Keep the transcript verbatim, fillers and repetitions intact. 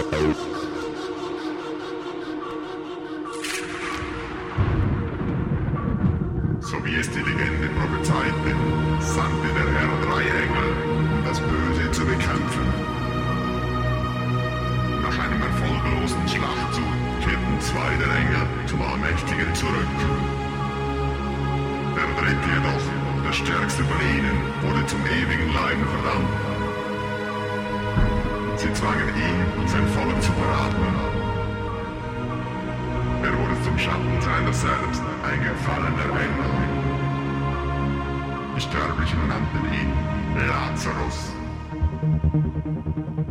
So wie es die Legende prophezeite, sandte der Herr drei Engel, um das Böse zu bekämpfen. Nach einem erfolglosen Schlachtzug kehrten zwei der Engel zum Allmächtigen zurück. Der dritte jedoch, der stärkste von ihnen, wurde zum ewigen Leiden verdammt. Sie zwangen ihn und sein Volk zu verraten. Er wurde zum Schatten seiner selbst, ein gefallener Engel. Die Sterblichen nannten ihn Lazarus.